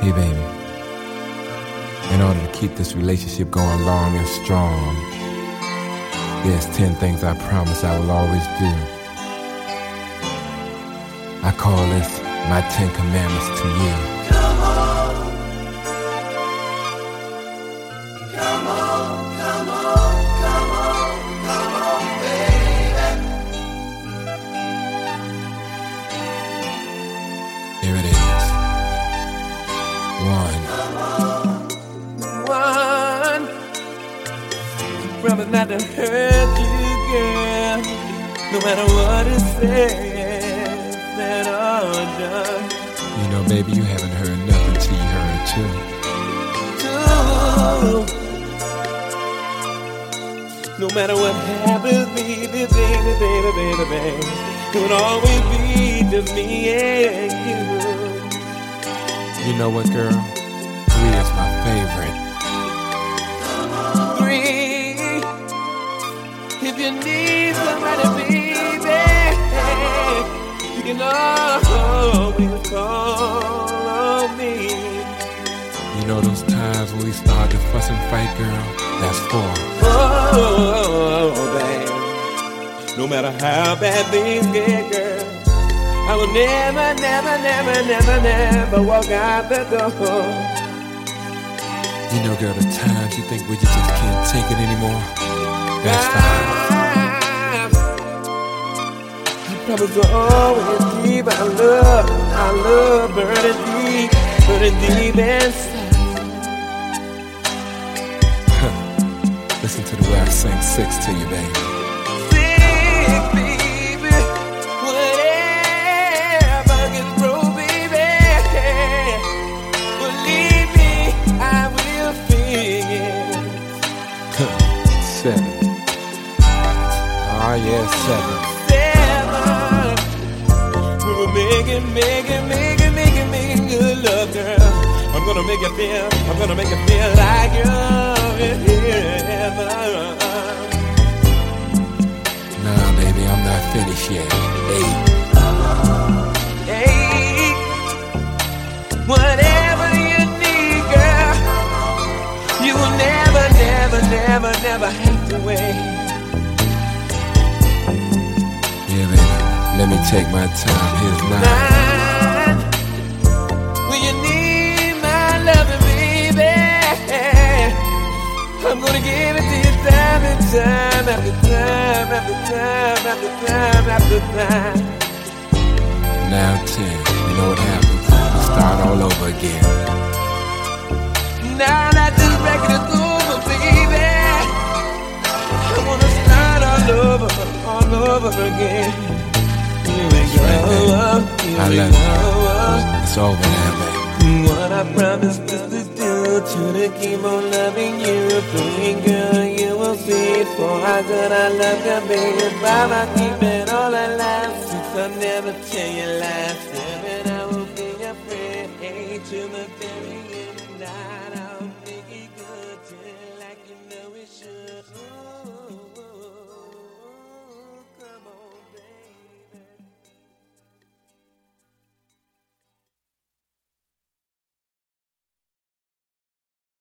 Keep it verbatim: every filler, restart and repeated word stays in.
Hey baby, in order to keep this relationship going long and strong, there's ten things I promise I will always do. I call this my Ten Commandments to you. Come on, come on, come on, come on, come on, baby. Here it is. One. One, promise not to hurt you, girl, no matter what it says, said or done. You know, baby, you haven't heard nothing till you heard it too. Two, no matter what happens, baby, baby, baby, baby, baby, it would always be just me and you. You know what, girl? Three is my favorite. Three, if you need somebody, baby, you can always call on me. You know those times when we start to fuss and fight, girl? That's four. Oh, babe, no matter how bad things get, girl, I will never, never, never, never, never walk out the door. You know, girl, the times you think we just can't take it anymore. That's fine. I promise to always keep our love, our love burning deep, burning deep inside. Listen to the way I sing six to you, baby. Sing, baby, whatever gets broke, baby, believe me, I will fix it. Seven. Oh, yeah, seven. We were making, making, making, making, making good love, girl. I'm gonna make you feel, I'm gonna make you feel like you're in heaven. Nah, baby, I'm not finished yet. Eight. Eight. Whatever you need, girl, you will never, never, never, never have to wait. Yeah, baby, let me take my time. Here's nine. Nine. When you need my loving, baby, I'm gonna give it to you time and time after time after time after time after time. Now ten. You know what happens? We start all over again. Now that this record is over, baby, I wanna start all over, all over again. Here we go, here I we love go. you. It's over now, baby. What I promised is to do, to keep on loving you. Pretty girl, you will see. For how good I love you, baby, Baba, keep it.